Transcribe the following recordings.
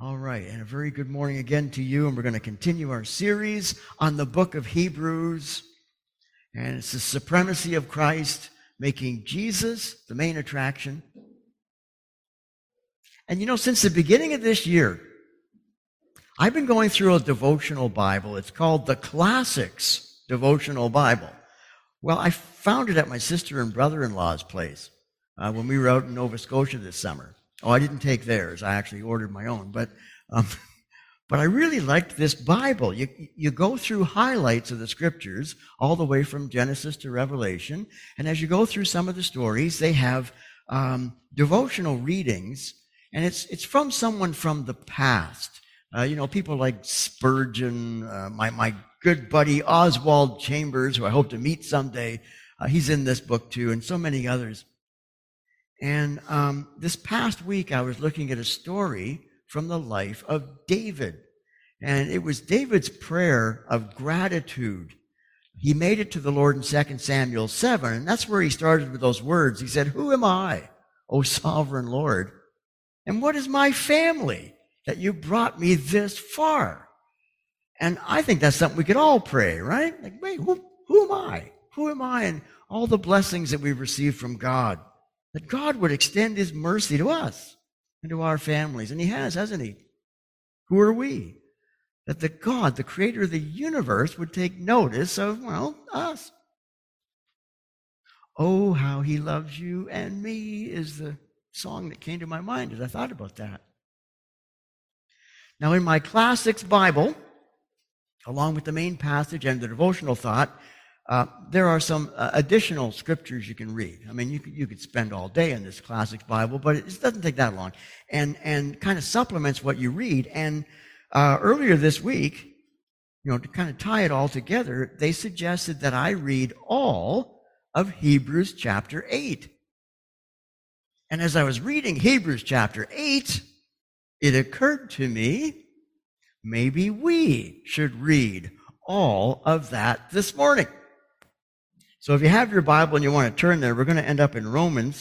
All right, and a very good morning again to you, and we're going to continue our series on the book of Hebrews, and it's the supremacy of Christ, making Jesus the main attraction. And you know, since the beginning of this year, I've been going through a devotional Bible. It's called the Classics Devotional Bible. Well, I found it at my sister and brother-in-law's place when we were out in Nova Scotia this summer. Oh, I didn't take theirs. I actually ordered my own. But I really liked this Bible. You go through highlights of the Scriptures all the way from Genesis to Revelation. And as you go through some of the stories, they have devotional readings. And it's from someone from the past. People like Spurgeon, my good buddy Oswald Chambers, who I hope to meet someday. He's in this book too, and so many others. And this past week, I was looking at a story from the life of David. And it was David's prayer of gratitude. He made it to the Lord in 2 Samuel 7, and that's where he started with those words. He said, "Who am I, O sovereign Lord? And what is my family that you brought me this far?" And I think that's something we could all pray, right? Like, wait, who am I? Who am I? And all the blessings that we've received from God. That God would extend his mercy to us and to our families. And he has, hasn't he? Who are we? That the God, the creator of the universe, would take notice of, us. "Oh, how he loves you and me" is the song that came to my mind as I thought about that. Now, in my Classics Bible, along with the main passage and the devotional thought, there are some additional scriptures you can read. I mean, you could spend all day in this Classics Bible, but it doesn't take that long, and kind of supplements what you read. And earlier this week, to kind of tie it all together, they suggested that I read all of Hebrews chapter 8. And as I was reading Hebrews chapter 8, it occurred to me, maybe we should read all of that this morning. So if you have your Bible and you want to turn there, we're going to end up in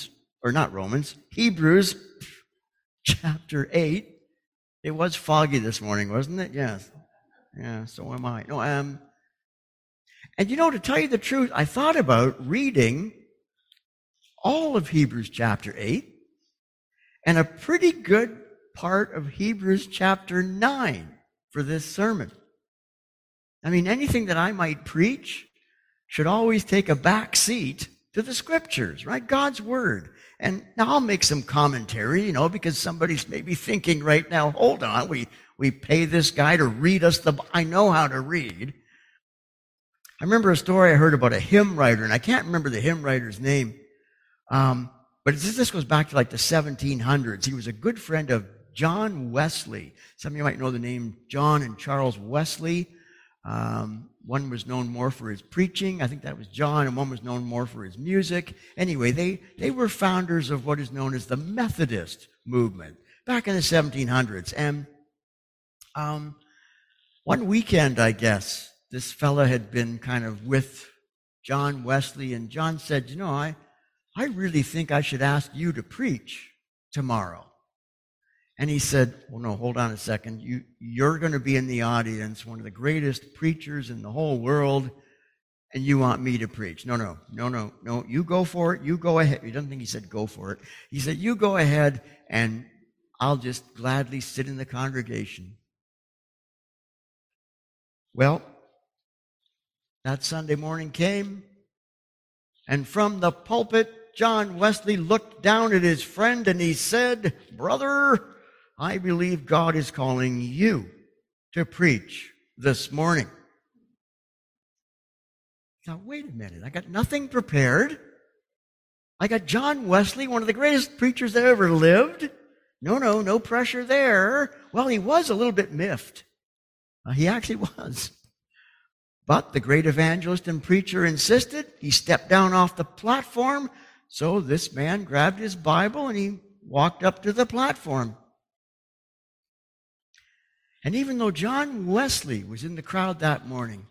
Hebrews chapter 8. It was foggy this morning, wasn't it? Yes. Yeah, so am I. And to tell you the truth, I thought about reading all of Hebrews chapter 8 and a pretty good part of Hebrews chapter 9 for this sermon. I mean, anything that I might preach should always take a back seat to the Scriptures, right? God's Word. And now I'll make some commentary, because somebody's maybe thinking right now, hold on, we pay this guy to read us I know how to read. I remember a story I heard about a hymn writer, and I can't remember the hymn writer's name, but this goes back to like the 1700s. He was a good friend of John Wesley. Some of you might know the name John and Charles Wesley. One was known more for his preaching. I think that was John, and one was known more for his music. Anyway, they were founders of what is known as the Methodist movement back in the 1700s. And one weekend, I guess, this fella had been kind of with John Wesley, and John said, I really think I should ask you to preach tomorrow. And he said, well, no, hold on a second. You're going to be in the audience, one of the greatest preachers in the whole world, and you want me to preach. No, you go for it. You go ahead. He doesn't think he said go for it. He said, you go ahead, and I'll just gladly sit in the congregation. Well, that Sunday morning came, and from the pulpit, John Wesley looked down at his friend, and he said, "Brother, I believe God is calling you to preach this morning." Now, wait a minute. I got nothing prepared. I got John Wesley, one of the greatest preachers that ever lived. No pressure there. Well, he was a little bit miffed. He actually was. But the great evangelist and preacher insisted. He stepped down off the platform. So this man grabbed his Bible and he walked up to the platform. And even though John Wesley was in the crowd that morning,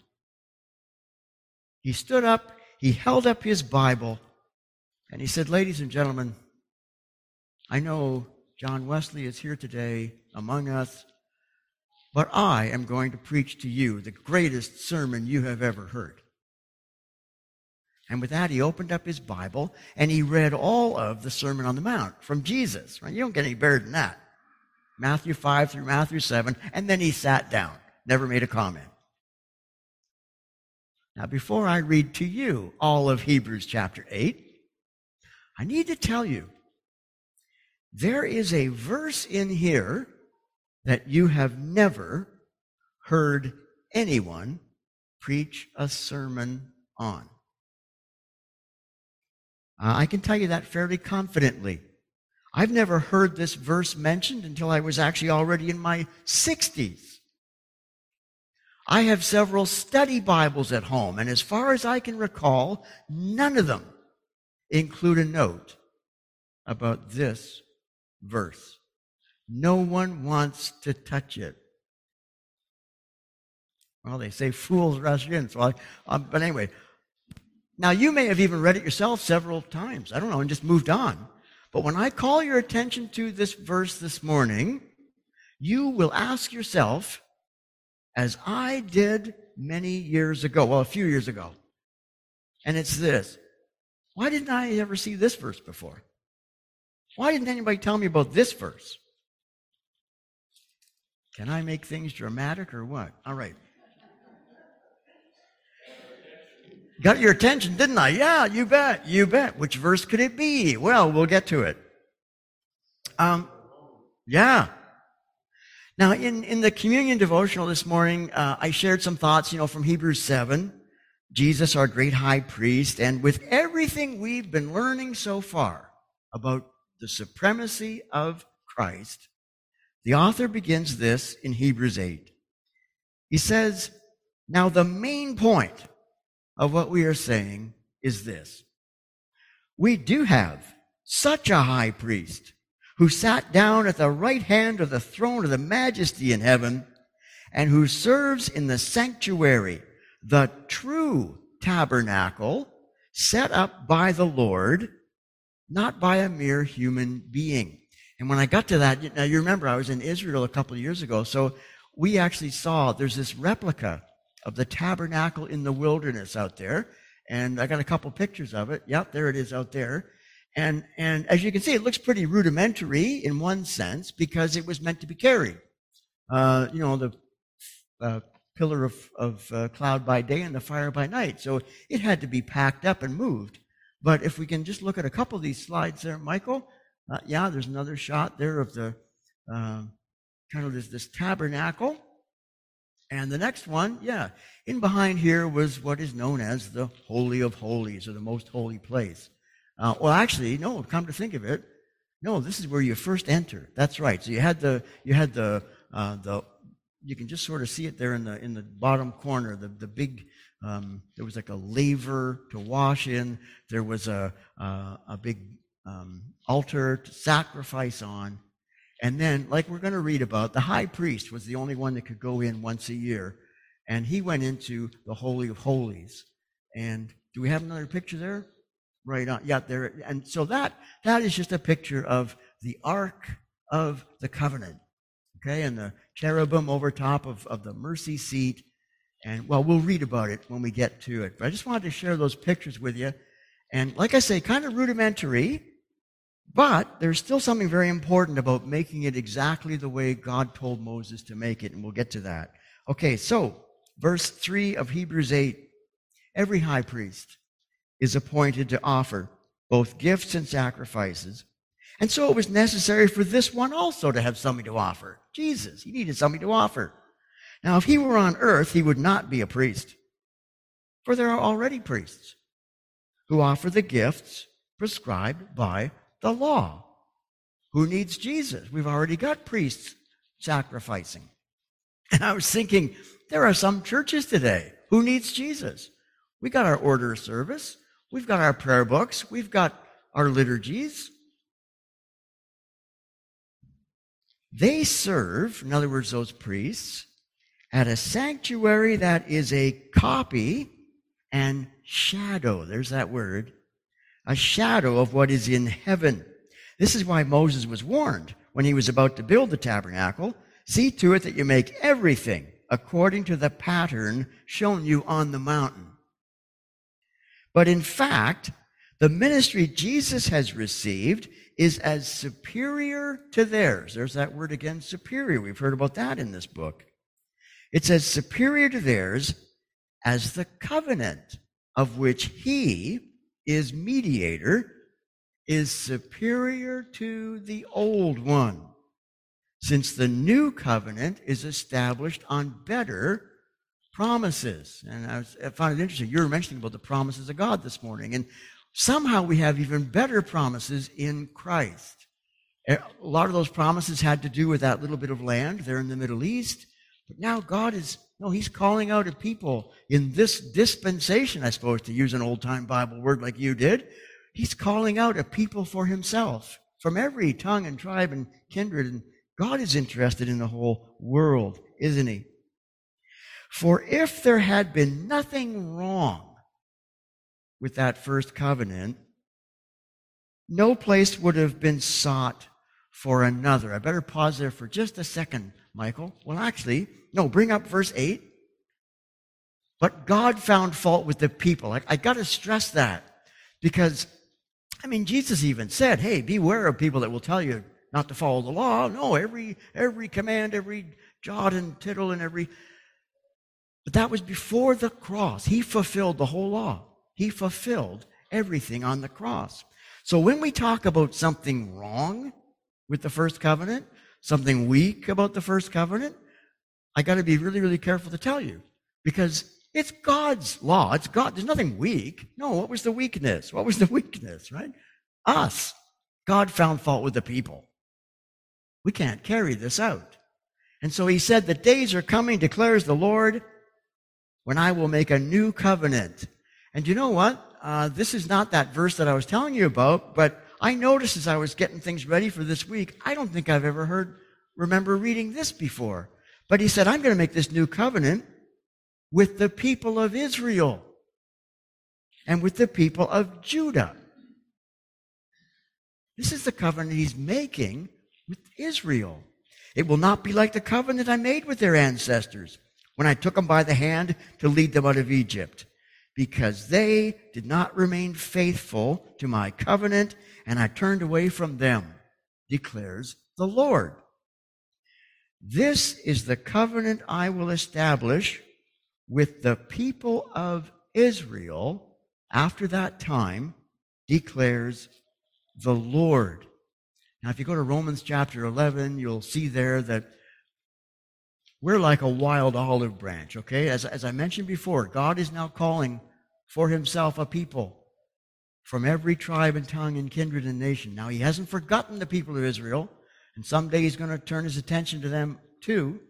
he stood up, he held up his Bible, and he said, "Ladies and gentlemen, I know John Wesley is here today among us, but I am going to preach to you the greatest sermon you have ever heard. And with that, he opened up his Bible and he read all of the Sermon on the Mount from Jesus. Right? You don't get any better than that. Matthew 5 through Matthew 7, and then he sat down, never made a comment. Now, before I read to you all of Hebrews chapter 8, I need to tell you, there is a verse in here that you have never heard anyone preach a sermon on. I can tell you that fairly confidently. I've never heard this verse mentioned until I was actually already in my 60s. I have several study Bibles at home, and as far as I can recall, none of them include a note about this verse. No one wants to touch it. Well, they say fools rush in, so but anyway. Now, you may have even read it yourself several times, I don't know, and just moved on. But when I call your attention to this verse this morning, you will ask yourself, as I did many years ago, well, a few years ago, and it's this: why didn't I ever see this verse before? Why didn't anybody tell me about this verse? Can I make things dramatic or what? All right. Got your attention, didn't I? Yeah, you bet. You bet. Which verse could it be? Well, we'll get to it. Yeah. Now, in the communion devotional this morning, I shared some thoughts, from Hebrews 7, Jesus, our great high priest, and with everything we've been learning so far about the supremacy of Christ, the author begins this in Hebrews 8. He says, now the main point of what we are saying is this: we do have such a high priest who sat down at the right hand of the throne of the majesty in heaven, and who serves in the sanctuary, the true tabernacle set up by the Lord, not by a mere human being. And when I got to that, now you remember I was in Israel a couple of years ago, so we actually saw there's this replica of the tabernacle in the wilderness out there, and I got a couple pictures of it. Yep, there it is out there. And as you can see, it looks pretty rudimentary in one sense because it was meant to be carried. The pillar of cloud by day and the fire by night. So it had to be packed up and moved. But if we can just look at a couple of these slides there, Michael. There's another shot there of the kind of this tabernacle. And the next one, in behind here was what is known as the Holy of Holies, or the most holy place. Well, actually, no, come to think of it, no, this is where you first enter. That's right. So you had the you can just sort of see it there in the bottom corner, the big, there was like a laver to wash in. There was a big altar to sacrifice on. And then, like we're going to read about, the high priest was the only one that could go in once a year. And he went into the Holy of Holies. And do we have another picture there? Right on. Yeah, there. And so that is just a picture of the Ark of the Covenant. Okay, and the cherubim over top of the mercy seat. And, well, we'll read about it when we get to it. But I just wanted to share those pictures with you. And like I say, kind of rudimentary, but there's still something very important about making it exactly the way God told Moses to make it, and we'll get to that. Okay, so verse 3 of Hebrews 8, every high priest is appointed to offer both gifts and sacrifices. And so it was necessary for this one also to have something to offer. Jesus, he needed something to offer. Now, if he were on earth, he would not be a priest, for there are already priests who offer the gifts prescribed by the law. Who needs Jesus? We've already got priests sacrificing. And I was thinking, there are some churches today. Who needs Jesus? We got our order of service. We've got our prayer books. We've got our liturgies. They serve, in other words, those priests, at a sanctuary that is a copy and shadow. There's that word. A shadow of what is in heaven. This is why Moses was warned. when he was about to build the tabernacle, see to it that you make everything according to the pattern shown you on the mountain. But in fact, the ministry Jesus has received is as superior to theirs. There's that word again, superior. We've heard about that in this book. It's as superior to theirs as the covenant of which he is mediator is superior to the old one, since the new covenant is established on better promises. And I found it interesting. You were mentioning about the promises of God this morning, and somehow we have even better promises in Christ. A lot of those promises had to do with that little bit of land there in the Middle East. But now God he's calling out a people in this dispensation, I suppose, to use an old-time Bible word like you did. He's calling out a people for himself from every tongue and tribe and kindred. And God is interested in the whole world, isn't he? For if there had been nothing wrong with that first covenant, no place would have been sought for another. I better pause there for just a second, Michael. Well, actually, no, bring up verse 8. But God found fault with the people. I got to stress that because, Jesus even said, hey, beware of people that will tell you not to follow the law. No, every command, every jot and tittle and But that was before the cross. He fulfilled the whole law. He fulfilled everything on the cross. So when we talk about something wrong with the first covenant, something weak about the first covenant, I got to be really, really careful to tell you, because it's God's law. It's God. There's nothing weak. No, what was the weakness? What was the weakness, right? Us. God found fault with the people. We can't carry this out. And so he said, the days are coming, declares the Lord, when I will make a new covenant. And you know what? This is not that verse that I was telling you about, but I noticed as I was getting things ready for this week, I don't think I've ever remember reading this before. But he said, I'm going to make this new covenant with the people of Israel and with the people of Judah. This is the covenant he's making with Israel. It will not be like the covenant I made with their ancestors when I took them by the hand to lead them out of Egypt, because they did not remain faithful to my covenant, and I turned away from them, declares the Lord. This is the covenant I will establish with the people of Israel after that time, declares the Lord. Now, if you go to Romans chapter 11, you'll see there that we're like a wild olive branch, okay? As I mentioned before, God is now calling for himself a people from every tribe and tongue and kindred and nation. Now, he hasn't forgotten the people of Israel, and someday he's going to turn his attention to them too.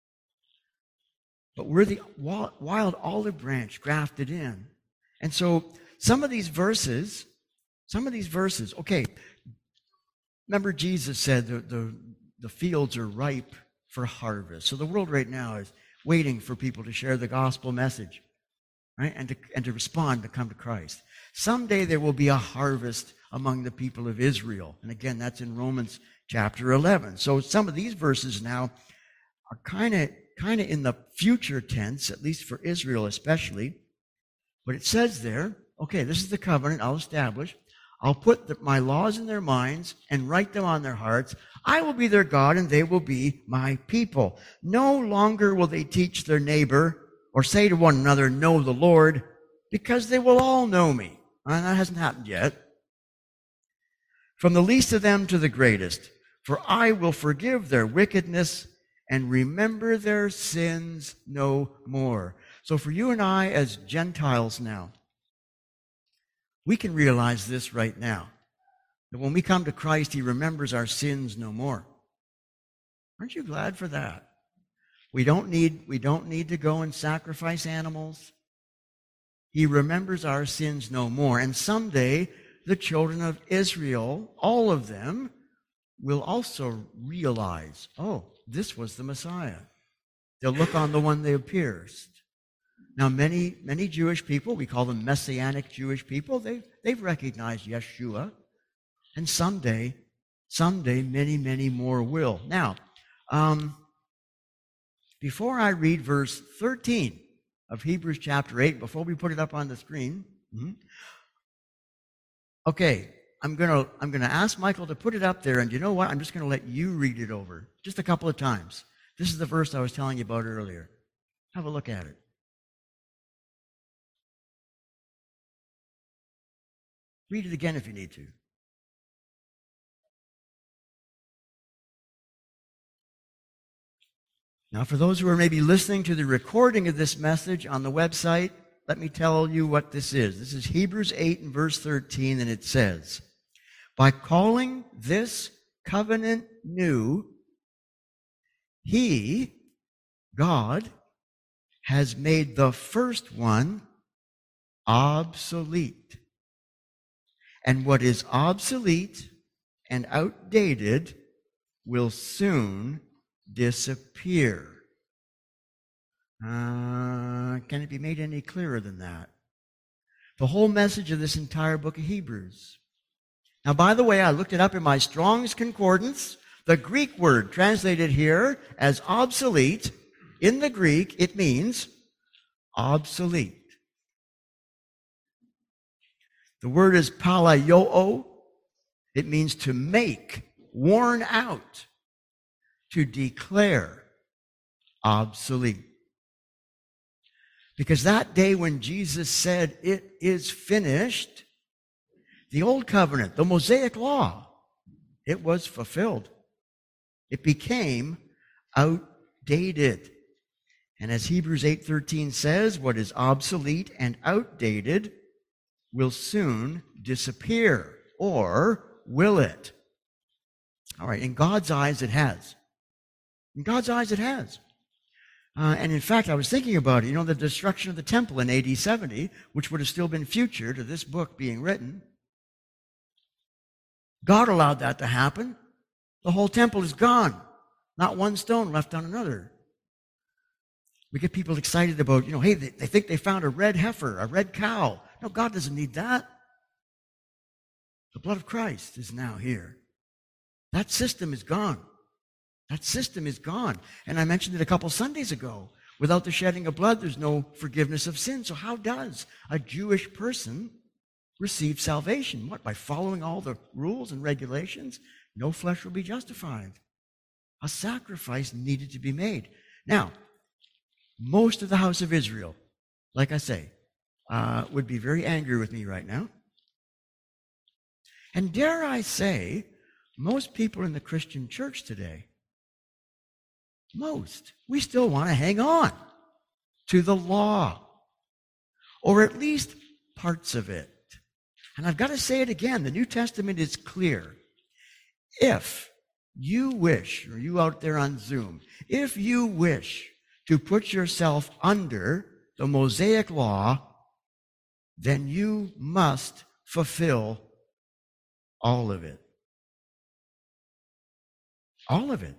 But we're the wild olive branch grafted in. And so some of these verses, okay, remember Jesus said the fields are ripe for harvest. So the world right now is waiting for people to share the gospel message, right? And to respond, to come to Christ. Someday there will be a harvest among the people of Israel. And again, that's in Romans chapter 11. So some of these verses now are kind of in the future tense, at least for Israel especially. But it says there, okay, this is the covenant I'll establish. I'll put my laws in their minds and write them on their hearts. I will be their God, and they will be my people. No longer will they teach their neighbor or say to one another, know the Lord, because they will all know me. And that hasn't happened yet. From the least of them to the greatest, for I will forgive their wickedness and remember their sins no more. So for you and I as Gentiles now, we can realize this right now, that when we come to Christ, he remembers our sins no more. Aren't you glad for that? We don't need to go and sacrifice animals. He remembers our sins no more. And someday, the children of Israel, all of them, will also realize, oh, this was the Messiah. They'll look on the one they have pierced. Now, many Jewish people, we call them Messianic Jewish people, they've recognized Yeshua. And someday, Someday, many, many more will. Now, before I read verse 13 of Hebrews chapter 8, before we put it up on the screen, okay, I'm gonna ask Michael to put it up there, and you know what? I'm just gonna let you read it over just a couple of times. This is the verse I was telling you about earlier. Have a look at it. Read it again if you need to. Now, for those who are maybe listening to the recording of this message on the website, let me tell you what this is. This is Hebrews 8 and verse 13, and it says, "By calling this covenant new, He, God, has made the first one obsolete. And what is obsolete and outdated will soon disappear." Can it be made any clearer than that? The whole message of this entire book of Hebrews. Now, by the way, I looked it up in my Strong's Concordance. The Greek word translated here as obsolete, in the Greek, it means obsolete. The word is palaioo. It means to make, worn out, to declare obsolete. Because that day when Jesus said, "It is finished," the old covenant, the Mosaic law, it was fulfilled. It became outdated. And as Hebrews 8:13 says, what is obsolete and outdated will soon disappear. Or will it? All right, in God's eyes it has. In God's eyes it has. And in fact, I was thinking about it, the destruction of the temple in AD 70, which would have still been future to this book being written. God allowed that to happen. The whole temple is gone. Not one stone left on another. We get people excited about, hey, they think they found a red heifer, a red cow. No, God doesn't need that. The blood of Christ is now here. That system is gone. That system is gone. And I mentioned it a couple Sundays ago. Without the shedding of blood, there's no forgiveness of sin. So how does a Jewish person receive salvation? What? By following all the rules and regulations? No flesh will be justified. A sacrifice needed to be made. Now, most of the house of Israel, like I say, would be very angry with me right now. And dare I say, most people in the Christian church today, we still want to hang on to the law, or at least parts of it. And I've got to say it again, the New Testament is clear. If you wish, or you out there on Zoom, if you wish to put yourself under the Mosaic law, then you must fulfill all of it. All of it.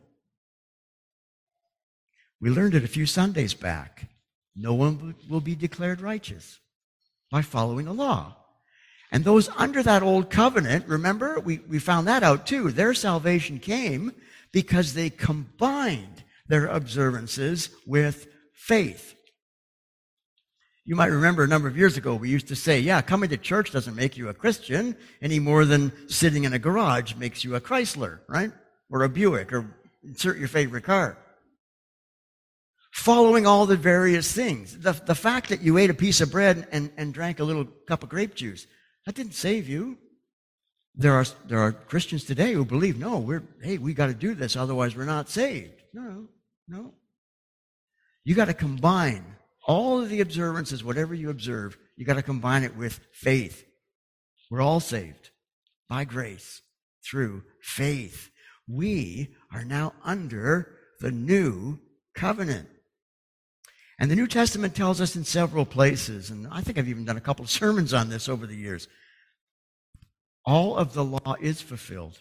We learned it a few Sundays back. No one will be declared righteous by following the law. And those under that old covenant, remember, we found that out too. Their salvation came because they combined their observances with faith. You might remember a number of years ago, we used to say, coming to church doesn't make you a Christian any more than sitting in a garage makes you a Chrysler, right? Or a Buick, or insert your favorite car. Following all the various things. The fact that you ate a piece of bread and drank a little cup of grape juice, that didn't save you. There are Christians today who believe, no, we got to do this, otherwise we're not saved. No. You got to combine all of the observances, whatever you observe, you got to combine it with faith. We're all saved by grace through faith. We are now under the new covenant. And the New Testament tells us in several places, and I think I've even done a couple of sermons on this over the years, all of the law is fulfilled.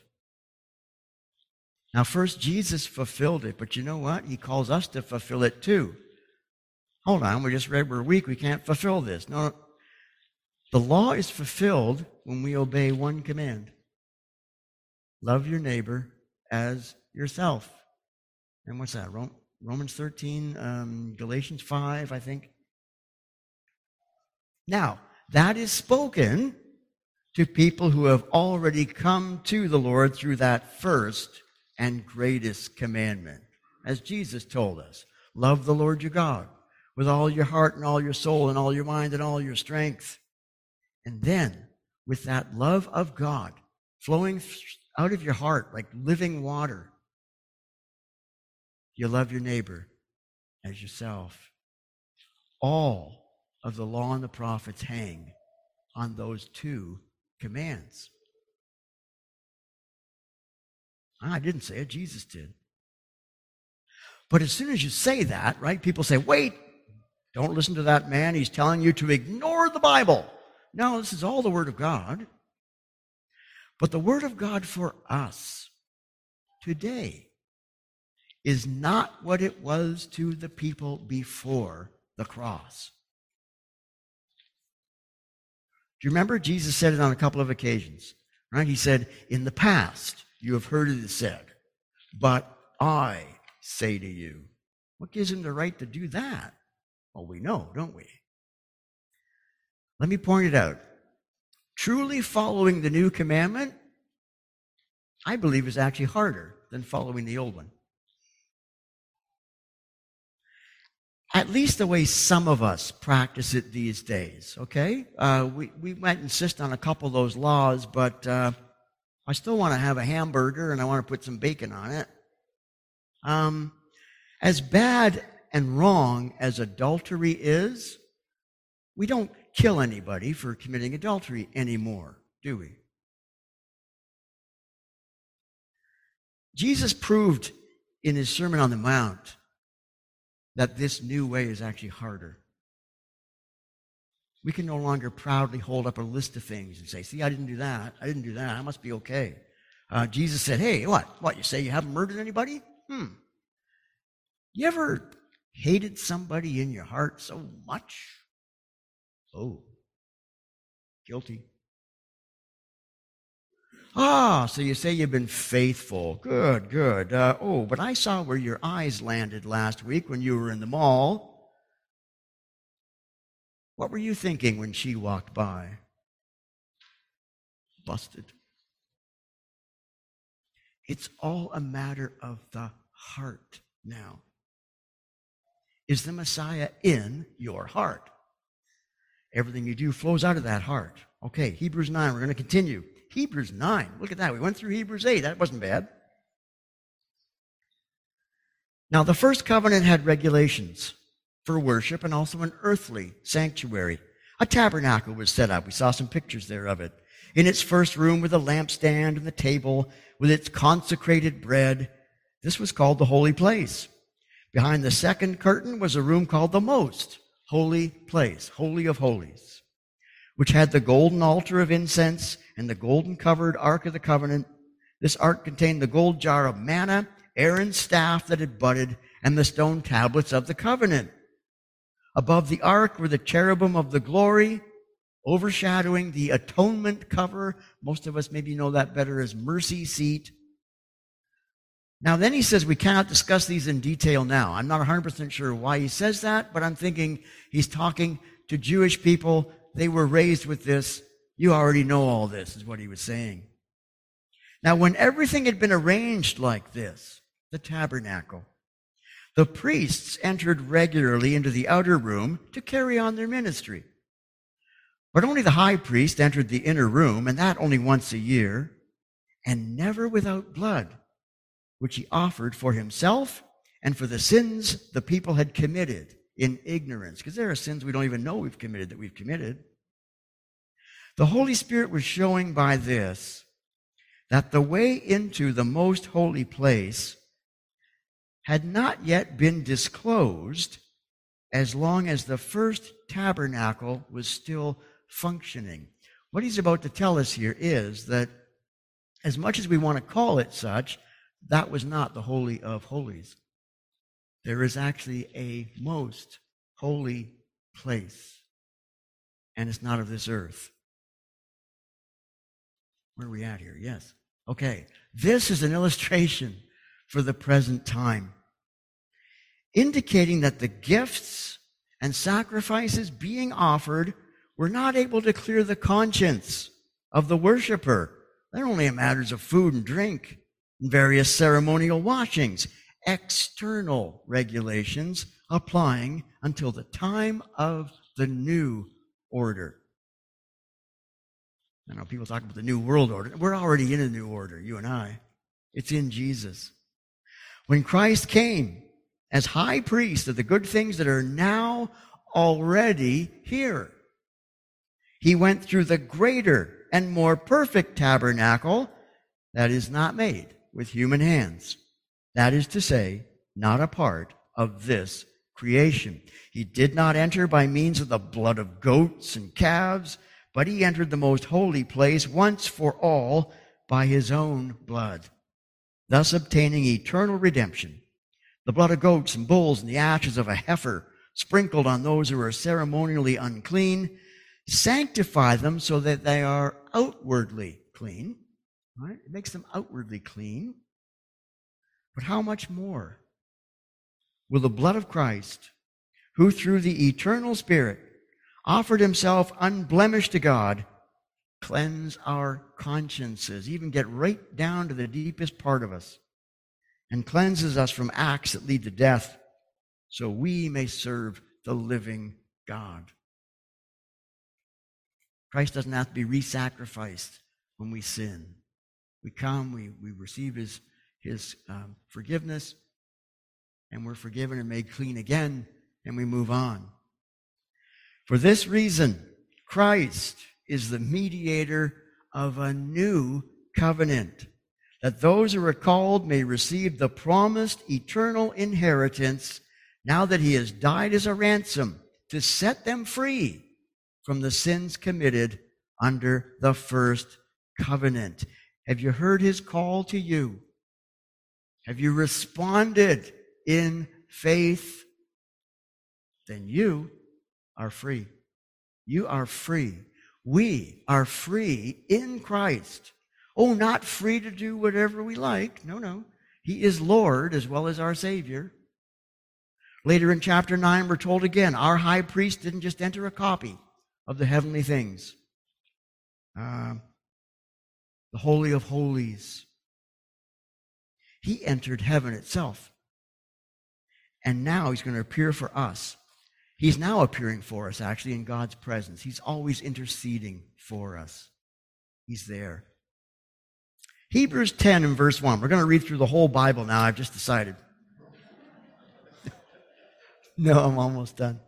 Now, first, Jesus fulfilled it, but you know what? He calls us to fulfill it too. Hold on, we just read we're weak, we can't fulfill this. No, the law is fulfilled when we obey one command. Love your neighbor as yourself. And what's that? Romans 13, Galatians 5, I think. Now, that is spoken to people who have already come to the Lord through that first and greatest commandment. As Jesus told us, love the Lord your God with all your heart and all your soul and all your mind and all your strength. And then, with that love of God flowing out of your heart like living water, you love your neighbor as yourself. All of the law and the prophets hang on those two commands. I didn't say it, Jesus did. But as soon as you say that, right, people say, wait, don't listen to that man. He's telling you to ignore the Bible. No, this is all the Word of God. But the Word of God for us today is not what it was to the people before the cross. Do you remember? Jesus said it on a couple of occasions, right? He said, in the past, you have heard it said, but I say to you. What gives him the right to do that? Well, we know, don't we? Let me point it out. Truly following the new commandment, I believe, is actually harder than following the old one. At least the way some of us practice it these days, okay? We might insist on a couple of those laws, but I still want to have a hamburger and I want to put some bacon on it. As bad and wrong as adultery is, we don't kill anybody for committing adultery anymore, do we? Jesus proved in his Sermon on the Mount that this new way is actually harder. We can no longer proudly hold up a list of things and say, see, I didn't do that. I didn't do that. I must be okay. Jesus said, hey, what? You say you haven't murdered anybody? You ever hated somebody in your heart so much? Oh, guilty. So you say you've been faithful. Good. But I saw where your eyes landed last week when you were in the mall. What were you thinking when she walked by? Busted. It's all a matter of the heart now. Is the Messiah in your heart? Everything you do flows out of that heart. Okay, Hebrews 9, we're going to continue. Hebrews 9, look at that. We went through Hebrews 8. That wasn't bad. Now, the first covenant had regulations for worship and also an earthly sanctuary. A tabernacle was set up. We saw some pictures there of it. In its first room with a lampstand and the table with its consecrated bread. This was called the holy place. Behind the second curtain was a room called the most holy place, Holy of Holies, which had the golden altar of incense and the golden covered Ark of the Covenant. This ark contained the gold jar of manna, Aaron's staff that had budded, and the stone tablets of the covenant. Above the ark were the cherubim of the glory, overshadowing the atonement cover. Most of us maybe know that better as mercy seat. Now then he says we cannot discuss these in detail now. I'm not 100% sure why he says that, but I'm thinking he's talking to Jewish people. They were raised with this. You already know all this, is what he was saying. Now, when everything had been arranged like this, the tabernacle, the priests entered regularly into the outer room to carry on their ministry. But only the high priest entered the inner room, and that only once a year, and never without blood, which he offered for himself and for the sins the people had committed in ignorance. Because there are sins we don't even know we've committed that we've committed. The Holy Spirit was showing by this that the way into the most holy place had not yet been disclosed as long as the first tabernacle was still functioning. What he's about to tell us here is that as much as we want to call it such, that was not the Holy of Holies. There is actually a most holy place, and it's not of this earth. Where are we at here? Yes. Okay, this is an illustration for the present time, indicating that the gifts and sacrifices being offered were not able to clear the conscience of the worshiper. They're only matters of food and drink and various ceremonial washings, external regulations applying until the time of the new order. I know people talk about the new world order. We're already in a new order, you and I. It's in Jesus. When Christ came as high priest of the good things that are now already here, he went through the greater and more perfect tabernacle that is not made with human hands. That is to say, not a part of this creation. He did not enter by means of the blood of goats and calves, but he entered the most holy place once for all by his own blood, thus obtaining eternal redemption. The blood of goats and bulls and the ashes of a heifer sprinkled on those who are ceremonially unclean sanctify them so that they are outwardly clean. Right? It makes them outwardly clean. But how much more will the blood of Christ, who through the eternal Spirit offered himself unblemished to God, cleanse our consciences, even get right down to the deepest part of us, and cleanses us from acts that lead to death, so we may serve the living God. Christ doesn't have to be re-sacrificed when we sin. We come, we receive his forgiveness, and we're forgiven and made clean again, and we move on. For this reason, Christ is the mediator of a new covenant, that those who are called may receive the promised eternal inheritance now that he has died as a ransom to set them free from the sins committed under the first covenant. Have you heard his call to you? Have you responded in faith? Then you are free. You are free. We are free in Christ. Oh, not free to do whatever we like. No. He is Lord as well as our Savior. Later in chapter 9, we're told again, our high priest didn't just enter a copy of the heavenly things. The Holy of Holies. He entered heaven itself. And now he's going to appear for us. He's now appearing for us, actually, in God's presence. He's always interceding for us. He's there. Hebrews 10 and verse 1. We're going to read through the whole Bible now. I've just decided. No, I'm almost done.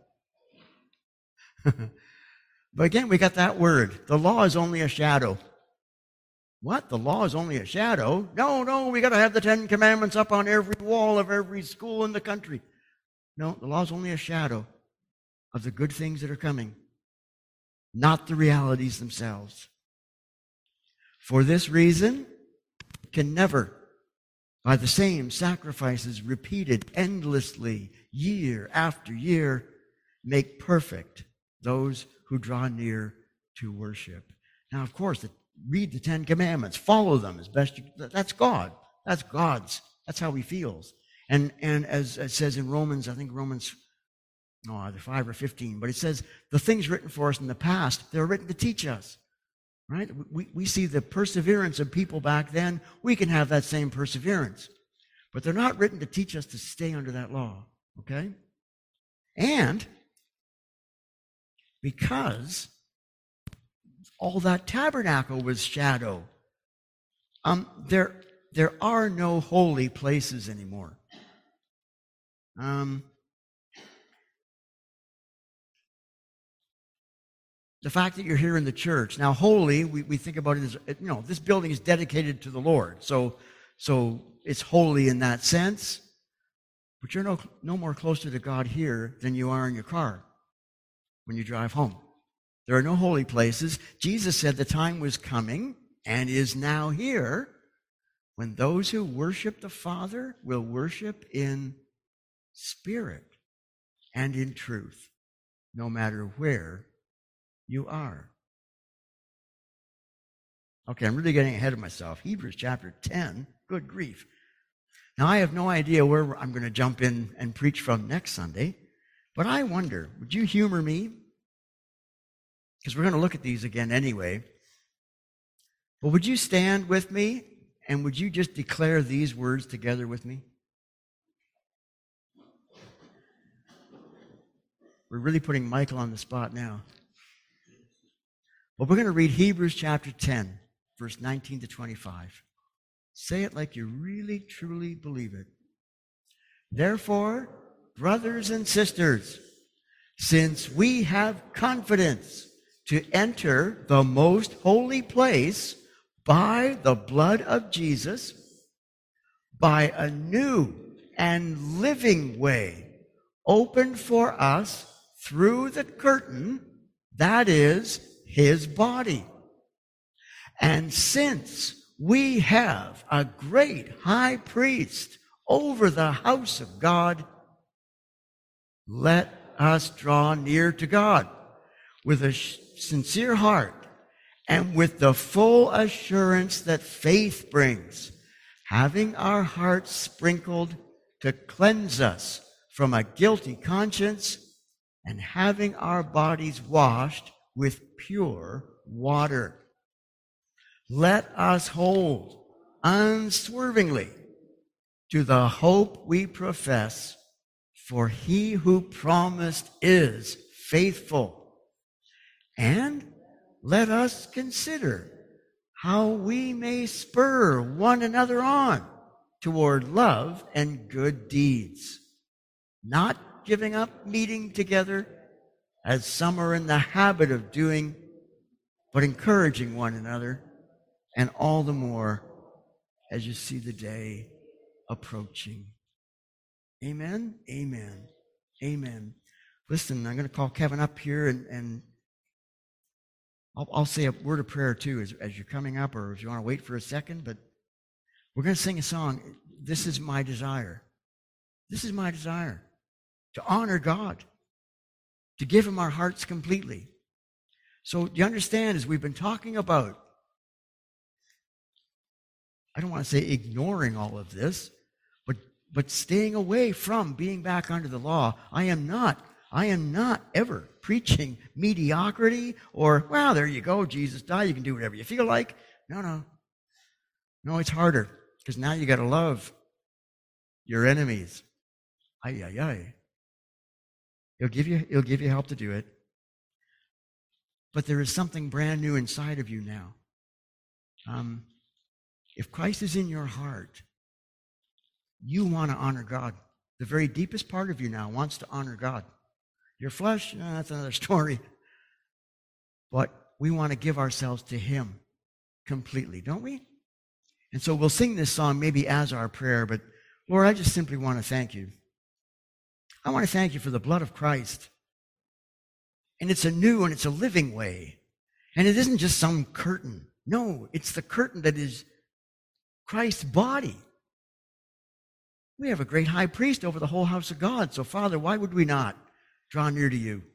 But again, we got that word. The law is only a shadow. What? The law is only a shadow? No, we got to have the 10 Commandments up on every wall of every school in the country. No, the law is only a shadow of the good things that are coming, not the realities themselves. For this reason, can never, by the same sacrifices repeated endlessly, year after year, make perfect those who draw near to worship. Now, of course, read the 10 Commandments, follow them as best you can. That's God. That's God's. That's how he feels. And as it says in Romans, I think Romans, either 5 or 15, but it says the things written for us in the past, they're written to teach us. Right? We see the perseverance of people back then. We can have that same perseverance. But they're not written to teach us to stay under that law. Okay? And because all that tabernacle was shadow, there are no holy places anymore. The fact that you're here in the church. Now, holy, we think about it as, this building is dedicated to the Lord. So it's holy in that sense. But you're no more closer to God here than you are in your car when you drive home. There are no holy places. Jesus said the time was coming and is now here when those who worship the Father will worship in spirit and in truth, no matter where you are. Okay, I'm really getting ahead of myself. Hebrews chapter 10. Good grief. Now, I have no idea where I'm going to jump in and preach from next Sunday, but I wonder, would you humor me? Because we're going to look at these again anyway. But would you stand with me and would you just declare these words together with me? We're really putting Michael on the spot now. Well, we're going to read Hebrews chapter 10, verse 19 to 25. Say it like you really, truly believe it. Therefore, brothers and sisters, since we have confidence to enter the most holy place by the blood of Jesus, by a new and living way opened for us through the curtain, that is, his body. And since we have a great high priest over the house of God, let us draw near to God with a sincere heart and with the full assurance that faith brings, having our hearts sprinkled to cleanse us from a guilty conscience and having our bodies washed with pure water. Let us hold unswervingly to the hope we profess, for he who promised is faithful. And let us consider how we may spur one another on toward love and good deeds, not giving up meeting together as some are in the habit of doing, but encouraging one another, and all the more as you see the day approaching. Amen, amen, amen. Listen, I'm going to call Kevin up here, and I'll say a word of prayer too as you're coming up, or if you want to wait for a second, but we're going to sing a song. This is my desire. This is my desire, to honor God, to give him our hearts completely. So do you understand, as we've been talking about, I don't want to say ignoring all of this, but staying away from being back under the law. I am not ever preaching mediocrity or, well, there you go, Jesus died, you can do whatever you feel like. No, it's harder, because now you got to love your enemies. He'll give you help to do it. But there is something brand new inside of you now. If Christ is in your heart, you want to honor God. The very deepest part of you now wants to honor God. Your flesh, that's another story. But we want to give ourselves to him completely, don't we? And so we'll sing this song maybe as our prayer, but Lord, I just simply want to thank you. I want to thank you for the blood of Christ. And it's a new and it's a living way. And it isn't just some curtain. No, it's the curtain that is Christ's body. We have a great high priest over the whole house of God. So, Father, why would we not draw near to you?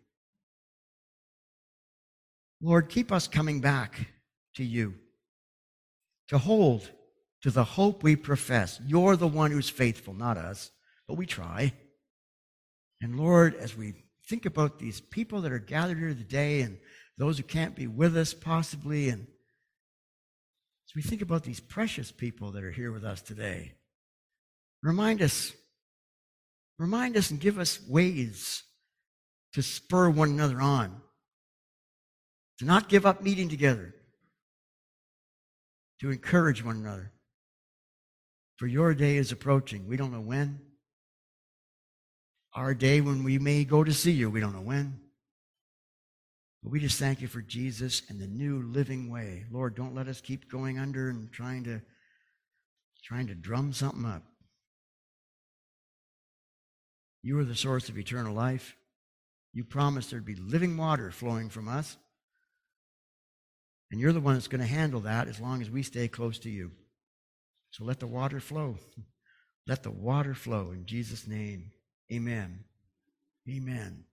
Lord, keep us coming back to you, to hold to the hope we profess. You're the one who's faithful, not us, but we try. And Lord, as we think about these people that are gathered here today and those who can't be with us possibly, and as we think about these precious people that are here with us today, remind us and give us ways to spur one another on, to not give up meeting together, to encourage one another. For your day is approaching. We don't know when. Our day when we may go to see you, we don't know when. But we just thank you for Jesus and the new living way. Lord, don't let us keep going under and trying to drum something up. You are the source of eternal life. You promised there'd be living water flowing from us. And you're the one that's going to handle that as long as we stay close to you. So let the water flow. Let the water flow in Jesus' name. Amen. Amen.